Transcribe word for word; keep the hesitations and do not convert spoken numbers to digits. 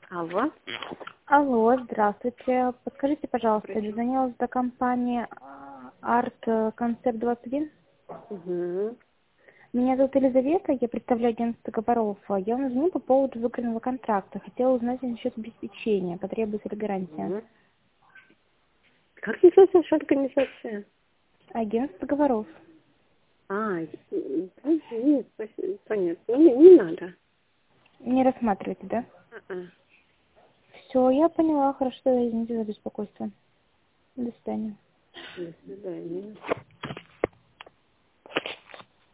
Алло. Алло, здравствуйте. Подскажите, пожалуйста, я дозвонилась до компании Арт Концепт двадцать один. Угу. Меня зовут Елизавета, я представляю агентство договоров. Я вам звоню по поводу выигранного контракта. Хотела узнать насчет обеспечения, потребуется ли гарантия. Угу. Как называется ваша организация? Агентство договоров. А, м, нет, спасибо, понятно. Не, не надо. Не рассматриваете, да? А-а. Все, я поняла, хорошо, извините за беспокойство. До свидания. До свидания.